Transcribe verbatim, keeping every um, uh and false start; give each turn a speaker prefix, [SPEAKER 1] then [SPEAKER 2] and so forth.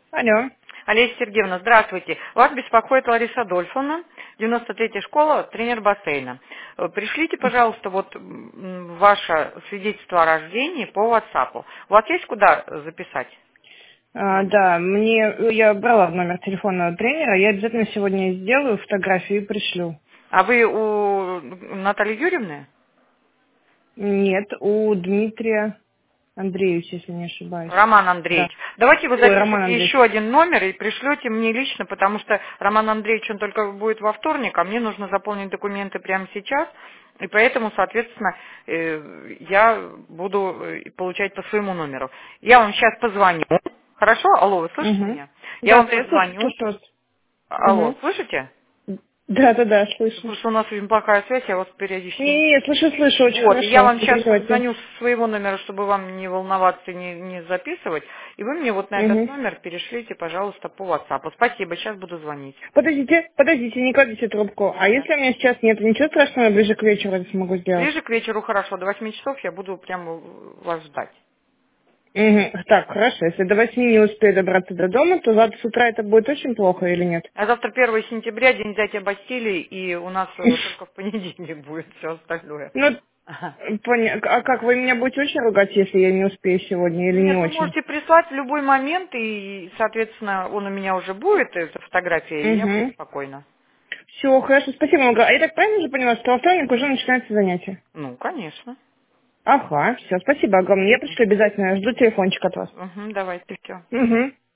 [SPEAKER 1] Алло.
[SPEAKER 2] Олеся Сергеевна, здравствуйте. Вас беспокоит Лариса Адольфовна, девяносто третья школа, тренер бассейна. Э, Пришлите, пожалуйста, вот м, ваше свидетельство о рождении по WhatsApp. У вас есть куда записать
[SPEAKER 1] А,
[SPEAKER 2] номер?
[SPEAKER 1] да, мне я брала номер телефона тренера, я обязательно сегодня сделаю фотографию и пришлю.
[SPEAKER 2] А вы у Натальи Юрьевны?
[SPEAKER 1] Нет, у Дмитрия Андреевича, если не ошибаюсь.
[SPEAKER 2] Роман
[SPEAKER 1] Да.
[SPEAKER 2] Андреевич. Давайте вы
[SPEAKER 1] Ой, Роман
[SPEAKER 2] запишите
[SPEAKER 1] Андреевич.
[SPEAKER 2] еще один номер и пришлете мне лично, потому что Роман Андреевич, он только будет во вторник, а мне нужно заполнить документы прямо сейчас, и поэтому, соответственно, э, я буду э, получать по своему номеру. Я вам сейчас позвоню. Хорошо? Алло, вы слышите
[SPEAKER 1] Угу.
[SPEAKER 2] меня? Я
[SPEAKER 1] Да,
[SPEAKER 2] вам
[SPEAKER 1] да, я слышу,
[SPEAKER 2] позвоню.
[SPEAKER 1] слышу вас.
[SPEAKER 2] Алло,
[SPEAKER 1] Угу.
[SPEAKER 2] слышите?
[SPEAKER 1] Да, да, да, слышу.
[SPEAKER 2] Потому что у нас очень плохая связь, я вас периодически не
[SPEAKER 1] Не, не,
[SPEAKER 2] слышу.
[SPEAKER 1] слышу, слышу, очень
[SPEAKER 2] Вот, и я
[SPEAKER 1] хорошо,
[SPEAKER 2] вам
[SPEAKER 1] не
[SPEAKER 2] сейчас
[SPEAKER 1] переживайте.
[SPEAKER 2] позвоню с своего номера, чтобы вам не волноваться, не, не записывать, и вы мне вот на этот
[SPEAKER 1] Угу.
[SPEAKER 2] номер перешлите, пожалуйста, по WhatsApp. Спасибо, сейчас буду звонить.
[SPEAKER 1] Подождите, подождите, не кладите трубку. А
[SPEAKER 2] Да.
[SPEAKER 1] если у меня сейчас нет, ничего страшного, я ближе к вечеру это смогу сделать?
[SPEAKER 2] Ближе к вечеру, хорошо, до восьми часов я буду прямо вас ждать.
[SPEAKER 1] Угу. Так, хорошо. Если до восьми не успею добраться до дома, то завтра с утра это будет очень плохо или нет?
[SPEAKER 2] А завтра первое сентября, день взятия Бастилии, и у нас э, только в понедельник будет все остальное.
[SPEAKER 1] Ну,
[SPEAKER 2] Ага.
[SPEAKER 1] поня... а как, вы меня будете очень ругать, если я не успею сегодня или не
[SPEAKER 2] Нет, вы
[SPEAKER 1] очень?
[SPEAKER 2] можете прислать в любой момент, и, соответственно, он у меня уже будет, эта фотография, и я буду
[SPEAKER 1] Угу.
[SPEAKER 2] спокойна.
[SPEAKER 1] Все, хорошо, спасибо, Ольга. А я так правильно же поняла, что во вторник уже начинается занятие?
[SPEAKER 2] Ну, конечно.
[SPEAKER 1] Ага, все, спасибо огромное. Я пришлю обязательно, жду телефончик от вас.
[SPEAKER 2] Угу, давайте, все.
[SPEAKER 1] Угу.